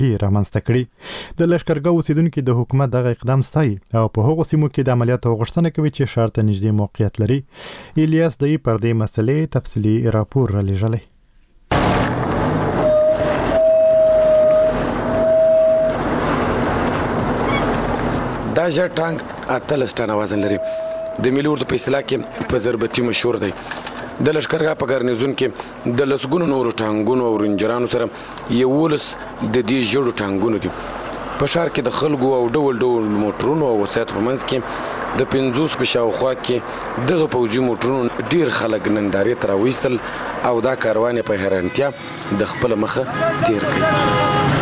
رامنځته کړي. د لښکرګاه اوسیدونکو د حکومت دغه اقدام ستایي او په هغو سیمو کې د عملیاتو غوښتنه کوي چې ښار ته نږدې موقعیت لري. الیاس دای پر دې مسلې تفصیلي راپور را لېږلی. دا ژړ ټانک 18 ټنه وزن لري. د ملي اردو په اصطلاح کې په ضربتي مشهور دی. د لښکرګاه په ګارنیزون کې د لسګونو نورو ټانګونو او رینجرانو سره 11 د دې ژړو ټانګونو دي. په ښار کې د خلکو او ډول ډول موټرونو او وسایطو په منځ کې د 50 په شاوخوا کې دغه پوځي موټرونو ډیر خلک نندارې ته راویستل او دا کاروان په حیرانتیا د خپل مخه تیر کړ.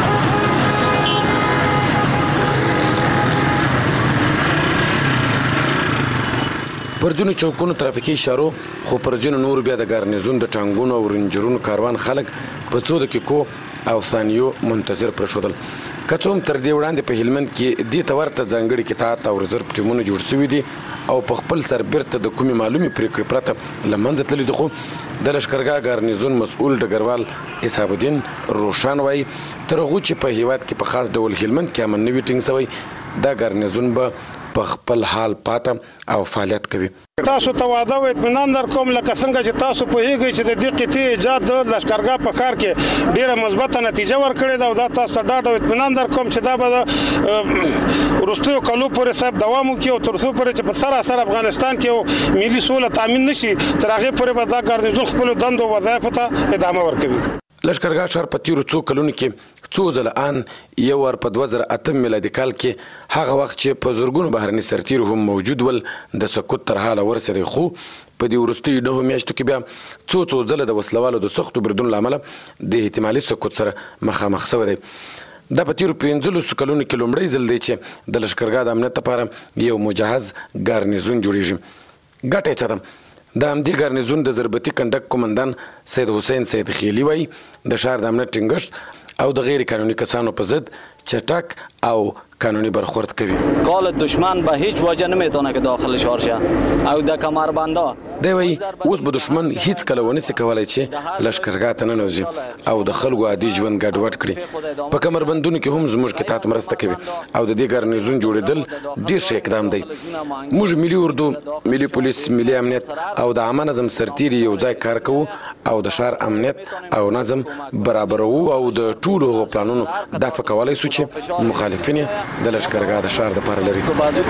پر ځینو چوکونو ترافیکي اشارو خو پر ځینو نور بیا د ګارنیزون د ټانګونو او رینجرونو کاروان خلک په څو دقیقو او ثانیو منتظر پرېښودل. که څه هم تر دې وړاندې په هلمند کې دې ته ورته ځانګړي قطاعت او رزرو ټیمونه جوړ شوي دي او په خپل سر بیرته د کومې معلومې پرېکړې پرته له منځه تللي دي. خو د لښکرګاه ګارنیزون مسؤل ډګروال اسحاق الدین روشان وایي تر هغو چې په هیواد کې په خاص ډول هلمند کې امن نه وي ټینګ شوی دا ګارنیزون به په خپل حال پاته او فعالیت کوي. تاسو ته واده او اطمینان درکوم لکه څنګه چې تاسو پوهیږئ چې د دې قطعې ایجاد د لښکرګاه په ښار کې ډیره مثبته نتیجه ورکړې ده او دا تاسو ته ډاډ او اطمینان درکوم چې دا به د وروستیو کلو پورې صاحب دوام وکړي او تر څو پورې چې په سراسر افغانستان کې ملي سوله تامین نشي تر هغې پورې به دا ګارنیزون خپلو دندو وظایفو ته ادامه ورکوي. لښکرګاه ښار په تیرو څو کلونو کې څو ځله ان یو ور په 2008 میلادي کال کې هغه وخت چې په زرګونو بهرني سرتیر هم موجود ول د سقوط تر حاله ورسېدی. خو په دې وروستیو 9 میاشتو کې بیا څو ځله د وسلوالو د سختو بریدونو له امله د احتمالي سقوط سره مخامخ شوی دی. دا په تیرو 15 کلونو کې لومړی ځل دی چې د لښکرګاه د امنیت لپاره یو مجهز ګارنیزون جوړیږي. ګټه یې څه ده؟ د همدې ګارنیزون د ضربتي کنډک قومندان سید حسین سید خیلي وایي د ښار د امنیت ټینګښت او د غیر قانوني کسانو په ضد چټک او قانونی برخورد کوي. کال دشمن به هیچ وجه نمیتونه که داخل شهر شه او د کمربندا دی وایي اوس به دشمن هیڅ کله ونسي کولی چې لښکرګاه ته ننوځي او د خلکو عادي ژوند ګډوډ کړي. په کمربندونو کې هم زموږ قطاعت مرسته کوي او د دې ګارنیزون جوړېدل ډېر ښه اقدام دی. موږ ملي اردو، ملي پولیس، ملي امنیت او د عامه نظم سرتیري یو ځای کار کوو او د ښار امنیت او نظم برابروو او د ټولو هغو پلانونو دفع کولی شو چې مخالفین د لښکرګاه د ښار دپاره لري.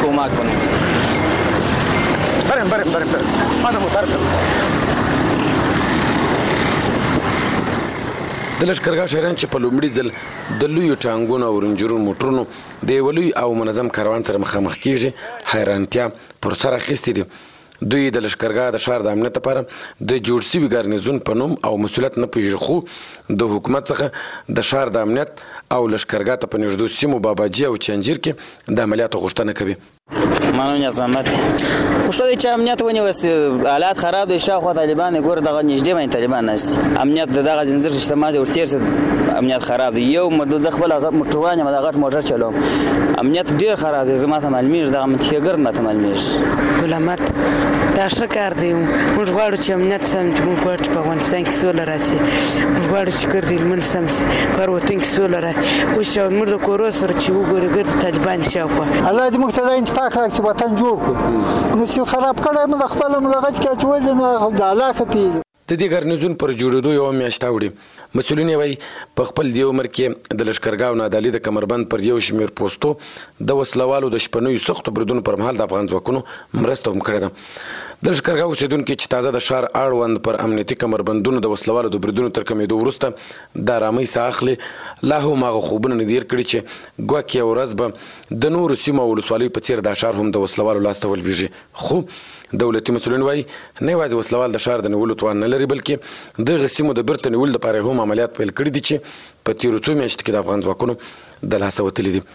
د لښکرګاه شهریان چې په لومړي ځل د لویو ټانګونو او رینجرونو موټرونو د یوه لوی او منظم کاروان سره مخامخ کېږي حیرانتیا پر سر اخیستې دي. دوی د لښکرګاه د ښار د امنیت لپاره د جوړ شوي ګارنیزون په نوم او مسؤلیت نه پوهېږي، خو د حکومت څخه د ښار د امنیت او لښکرګاه ته په نږدې سیمو باباجي او چنجیر کې د عملیاتو غوښتنه کوي. ممنون از محمد. خو شده چې امنیت ونیوست حالات خراب دی، شاوخوا طالبان ګوره دغه نږدې باندې طالبان هستي، امنیت د دغه زنځیر اجتماعي ورتېر سه امنیت خراب دی. یو زه خپل موټروان یم، د غټ موټر چلوم، امنیت ډېر خراب دی. زما ته معلومېږي دغه منطقې ګرد ماته معلومېږي. غلامت دا ښه کار دی. موږ غواړو چې امنیت سم چې موږ غواړو چې په افغانستان کې سوله راشي، موږ غواړو چې ګرد هلمند سم شي، په هر وطن کې سوله راشي. اوس موږ د کورو سره چې وګورو ګرد طالبان شاوخوا الله دې موږ ته دا انتفاق راکړي چې وطن جوړ کړو. نو چې خراب کړی مو د خپله ملغت کې اچولي نو د الله ښه پوهېږي. د دې ګارنیزون پر جوړېدو یوه میاشت اوړي. مسؤلین یې وایي په خپل دې عمر کې د لښکرګاه او نادعلي د کمربند پر یو شمېر پوستو د وسلوالو د شپنیو سختو بریدونو پر مهال د افغان ځواکونو مرسته هم کړې ده. د لښکرګاه اوسېدونکي چې تازه د ښار اړوند پر امنیتي کمربندونو د وسلوالو د بریدونو تر کمېدو وروسته د ارامۍ ساه اخلي، لا هم هغه خوبونه نه دي هېر کړي چې ګواکې یوه ورځ به د نورو سیمو او ولسوالیو په څېر دا ښار هم د وسلوالو لاسته ولوېږي. خو دولتي مسؤلین وایي نه یوازې وسلوال د ښار د نیولو توان نه لري، بلکې دغه سیمو د بیرته نیولو لپاره هم عملیات پیل کړي دي چې په تېرو څو میاشتو کې د افغان ځواکونو د لاسه وتلي دي.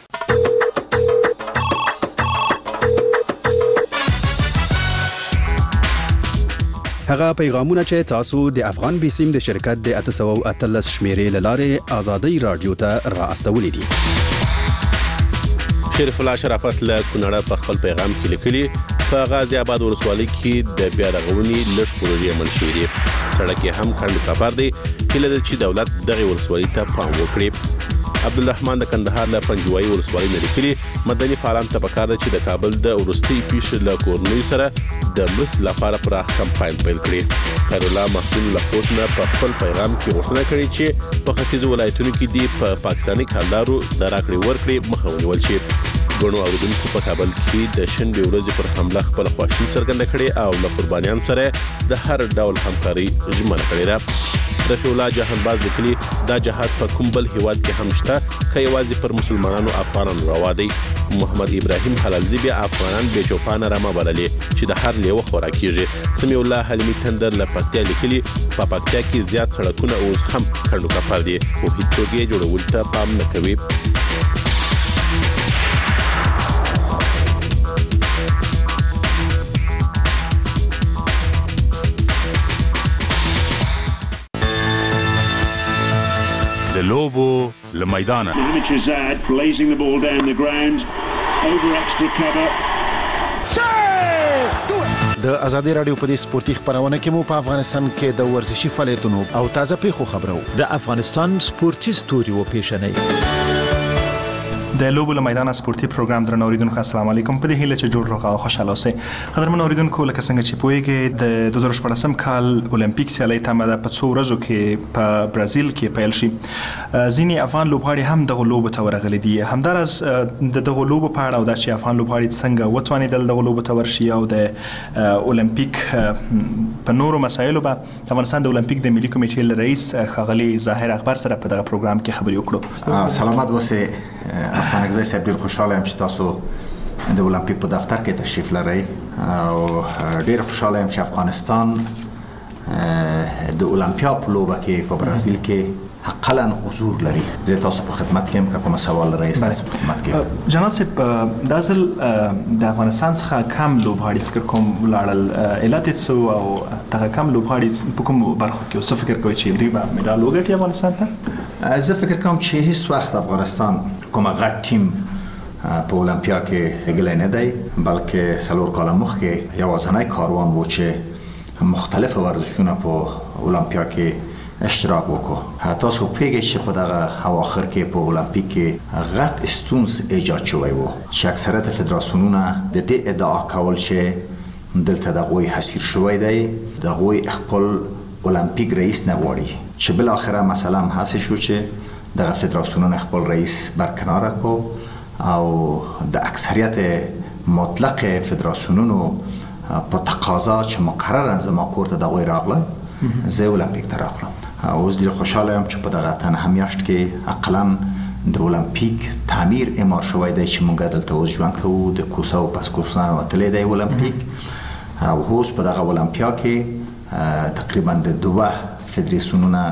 هغه پیغامونه چې تاسو د افغان بیسیم د شرکت د 813 شمیرې لاره آزادۍ رادیو ته را استولې دي. شریف الله شرافت له کونړه په خپل پیغام کې لیکلي په غازی آباد ولسوالۍ کې د بیا رغونې لږ پروژې عمل شوې دي. سړک یې هم کڼ کپر دی، هیله ده چې دولت دغه ولسوالۍ ته پام وکړي. عبدالرحمن د کندهار له پنجوایي ولسوالۍ نه لیکلي مدني فعالان ته پکار ده چې د کابل د وروستي پیښې له کورنیو سره د مرستې لپاره پراخ کمپاین پیل کړي. خیر الله محمود له کوټ نه په خپل پیغام کې غوښتنه کړې چې په ختیځو ولایتونو کې د پاکستاني کلدارو د راکړې ورکړې مخه ونیول شي. ګڼو اوریدونکو په کابل کې د شنبې ورځې پر حمله خپل خوښي څرګنده کړې او له قربانیانو سره د هر ډول همکاري ژمنه کړې ده. رفیع الله جهانباز لیکلي دا جهاد په کوم بل هیواد کې هم شته که یوازې پر مسلمانانو افغانانو روا دی. محمد ابراهیم حلالزی بیا افغانان بې چوپانه رمه بللې چې د هر لیوه خوراک کیږي. سمیع الله حلیمي تندر له پکتیا لیکلي په پکتیا کې زیات سړکونه اوس هم کڼو کپر دي خو هیڅوک یې جوړولو ته پام نه کوي. د لوبو له میدانه blazing the ball down the ground over extra cover. د ازادي رادیو په دې سپورتي خبرونه کې مو په افغانستان کې د ورزشي فعالیتونو او تازه پیښو خبرو د افغانستان سپورتي ستوري و پیښنې د لوبو له میدان سپورتي پروګرام درنو اوریدونکو السلام علیکم. په دې هیله چې جوړ روغ او خوشاله اوسئ. قدرمن اوریدونکو لکه څنګه چې پوهیږئ د 2014 کال اولمپیک سیالۍ تمه ده په څو ورځو کې په برازیل کې پیل شي. ځینې افغان لوبغاړي هم دغه لوبو ته ورغلي دي. همداراز د دغه لوبو په اړه او دا چې افغان لوبغاړي څنګه وتوانېدل دغه لوبو ته ورشي او د اولمپیک په نورو مسایلو به افغانستان د اولمپیک د ملي کمیټې رئیس ښاغلي ظاهر اخبار سره په دغه پروګرام کې خبرې وکړو. سلامت اوسئ. حسن غزي صاحب ډیر خوشاله یم چې تاسو د اولمپیک په دفتر کې تشریف لرئ او ډیر خوشاله یم چې افغانستان د اولمپیا په لوبه کې په برازیل کې حقاً حضور لري. زه تاسو په خدمت کې یم که کوم سوال لرئ تاسو په خدمت کې. جناب صاحب دا ځل د افغانستان څخه کم لوبغاړي فکر کوم ولاړل علت څه او دغه کم لوبغاړي په کوم برخو کې څه فکر کوئ چې دوی به مډال وګټي افغانستان ته؟ زه فکر کوم چې هیڅ وخت افغانستان کومه غټ ټیم په اولمپیا کې هغلی نه دی بلکې څلور کاله مخکې یوازینی کاروان و چې مختلف ورزشونه په اولمپیا کې اشتراک وکړو. تاسو پوهیږئ چې په دغه اواخر کې په اولمپیک کې غټ ستونزې ایجاد شوی و چې اکثریت فدراسیونونه د دې ادعا کول چې دلته د هغوی حصیر شوی دی د هغوی خپل اولمپیک رئیس نه غواړي چې بالاخره مثلا هم هڅه شو چې دغه فدراسیونونه خپل رئیس برکناره کو او د اکثریت مطلق فدراسیونونو په تقاضا چې مقررا زما کور ته دغوی راغله زه اولمپیک ته راغلم. اوس ډېر خوشحاله یم چې په دغه تنها میاشت کې اقلا د اولمپیک تعمیر اعمار شوی دی چې موږ دلته اوس ژوند کوو. د کوسه او پسکوسان وتلی دی اولمپیک او اوس په دغه اولمپیا کې تقریبا د 2 فدراسیونونه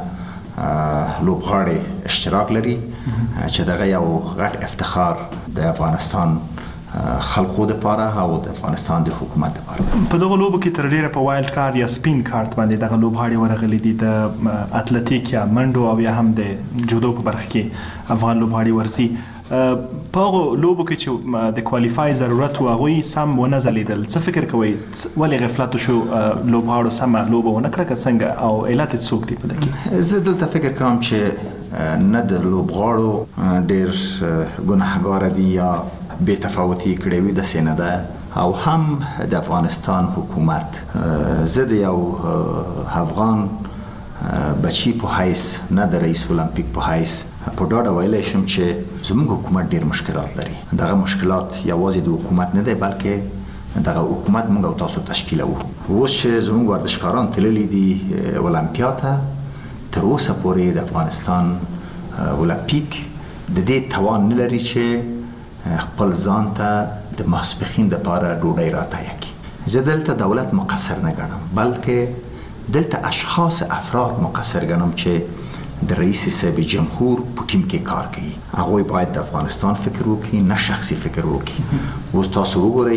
لوبغاړي اشتراک لري چې دغه یو غټ افتخار د افغانستان خلقو لپاره او د افغانستان د حکومت لپاره. په دغه لوبو کې تر ډیره په وایلډ کارت یا سپین کارت باندې دغه لوبغاړي ورغلي دي. د اتلټیک یا منډو او یا هم د جودو په برخه کې افغان لوبغاړي ورسي. په هغه لوبو کې چې د کوالیفای ضرورت و هغوی سم ونه ځلیدل. څه فکر کوئ ولې غفلت شو لوبغاړو سمه لوبه ونه کړه که څنګه او علت یې څوک دی په دې کې؟ زه دلته فکر کوم چې نه د لوبغاړو ډېر ګناهګاره دي یا بې تفاوتي کړې وي داسې نه ده او هم د افغانستان حکومت زه د یو افغان بچی په حیث نه د رئیس اولمپیک په حیث په ډاډه ویلی شم چې زموږ حکومت ډېر مشکلات لري. دغه مشکلات یوازې د حکومت نه دی بلکې دغه حکومت موږ او تاسو تشکیلوو. اوس چې زموږ ورزشکاران تللي دي اولمپیا ته تر اوسه پورې د افغانستان اولمپیک د دې توان نه لري چې خپل ځان ته د ماسپښین دپاره ډوډۍ راتیه کړي. زه دلته دولت مقصر نه ګڼم بلکې دلته اشخاص افراد مقصر ګڼم چې د رئیس صاحب جمهور په ټیم کې کار کوي. هغوی باید د افغانستان فکر وکړي نه شخصي فکر وکړي. اوس تاسو وګورئ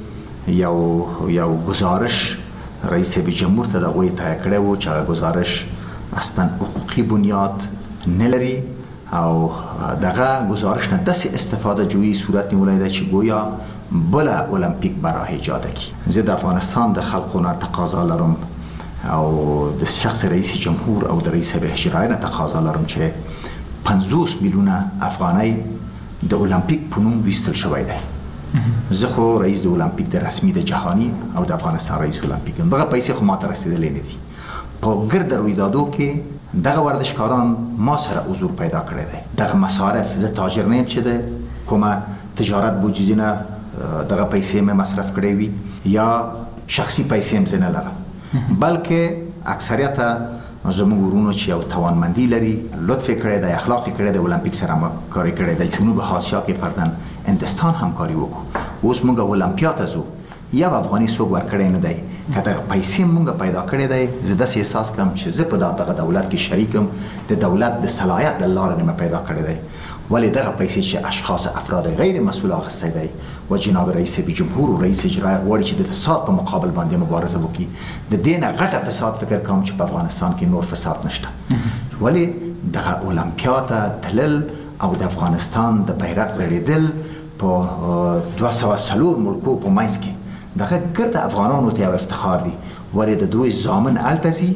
چې یو گزارش رئیس صاحب جمهور ته د هغوی تایه کړی و چې هغه گزارش اصلا حقوقي بنیاد نه لري او دغه گزارش نه داسې استفاده جویی صورت نیولی ده چې گویا بله اولمپیک برای ایجاد کړي. زه د افغانستان د خلقو نه تقاضا لرم او د شخص رئیس جمهور او د رئیس صاحب اجرایی نه تقاضا لرم چې 50 میلیونه افغانۍ د اولمپیک په نوم ویستل شوی دی. زه خو رئیس د اولمپیک د رسمي د جهانی او د افغانستان رئیس اولمپیک دغه پیسې خو ماته رسیدلې نه دي. په ګرد رویدادو کې دغه ورزشکاران ما سره حضور پیدا کړی دی. دغه مصارف زه تاجر نه یم چې د کومه تجارت بوجیزینه دغه پیسې مې مصرف کړې وي یا شخصي پیسې هم زه نه لرم، بلکې اکثریت زموږ ورونو چې یو توانمندي لري، لطف کړی دی، اخلاق کړی دی، اولمپیک سره همکاري کړی دی. جنوب آسیا کې فرضاً هندستان همکاري وکړو. اوس موږ اولمپیا ته ځو، یو افغاني څوک ورکړی نه دی. که دغه پیسې موږ پیدا کړی دی، زه داسې احساس کوم چې زه په دغه دولت کې شریکم، د دولت د صلاحیت د لارې مې پیدا کړی دی. ولی دغه پیسې چې اشخاص افراد غیر مسئول اخیستی دی و جناب رئیس جمهور و رئیس اجرایی غواړي چې د فساد په مقابل باندې مبارزه وکړي. د دې نه غټه فساد فکر کوم چې په افغانستان کې نور فساد نشته. ولی دغه اولمپیا ته تلل او د افغانستان د بیرغ ځړېدل په 204 ملکو په منځ کې دغه ګرد افغانانو ته یو افتخار دی. ولی د دوی زامن هلته ځي،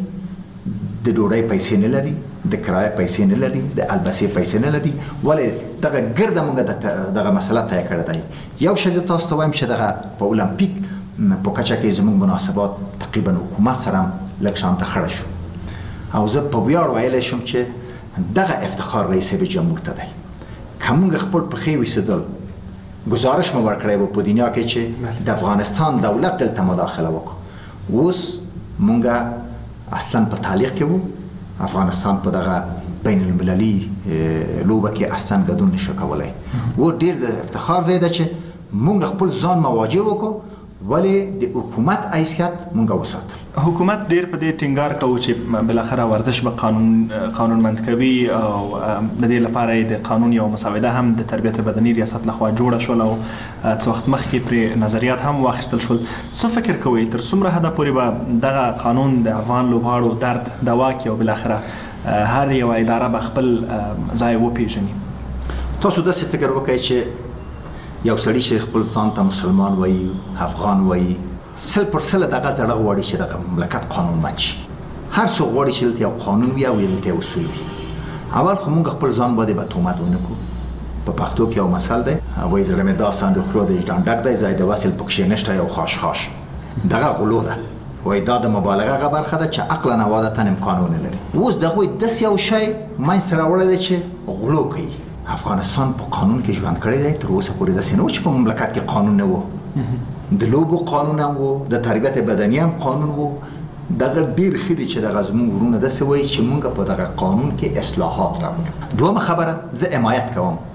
د ډوډۍ پیسې نه لري، د کرایه پیسې نه لري، د البسې پیسې نه لري. ولی دغه ګرده موږ دغه مسله طی کړې دی. یو شی زه تاسو ته وایم چې دغه په اولمپیک په کچه کې زموږ مناسبات تقریبا حکومت سره هم لږ شانته خړه شو او زه په ویاړ ویلی شم چې دغه افتخار رئیس جمهور ته دی. که موږ خپل پښې ویسېدل، گزارش مو ورکړی و په دنیا کې چې د افغانستان دولت دلته مداخله وکړو. اوس موږ اصلا په تعلیق کې وو، افغانستان په دغه بین المللي لوبه کې اصلا ګډون نشو کولی. و ډیر د افتخار ځای ده چې موږ خپل ځان مواجه وکړو، ولی د حکومت حیثیت موږ وساتل. حکومت ډیر په دې ټینګار کوي چې بالاخره ورزش به قانونمند کوي او د دې لپاره د قانون یو مسوده هم د تربیت بدني ریاست لخوا جوړه شول او څه وخت مخکې پرې نظریات هم واخیستل شول. څه فکر کوئ تر څومره حده پورې به دغه قانون د افغان لوبغاړو درد دوا کړي او بالاخره هر یو اداره به خپل ځای وپېژني؟ تاسو داسې فکر وکړئ چې یو سړی چې خپل ځان ته مسلمان وایي، افغان وایي، 100% دغه زړه غواړي چې دغه مملکت قانونمند شي. هر څوک غواړي چې دلته یو قانون وي او دلته یو اصول وي. اول خو موږ خپل ځان باندې به تهمت ونه کړو. په پښتو کې یو مثل دی، وایي زړه مې دا صندوق د وجدان ډک دی، ځای د وصل پکښې نشته، یو خاش. دغه غلو ده. وایي دا د مبالغه هغه برخه ده چې عقلا او عادتا امکان ونه لري. اوس د هغوی داسې یو شی منځته راوړی دی چې غلو کوي. افغانستان په قانون کې ژوند کړی دی، تر اوسه پورې داسې نه و چې په مملکت کې قانون نه و. د لوبو قانون هم و، د تربیت بدني هم قانون و. دغه ډېر ښه دي چې دغه زموږ ورونه داسې وایي چې موږ په دغه قانون کې اصلاحات راوړو. دویمه خبره، زه حمایت کوم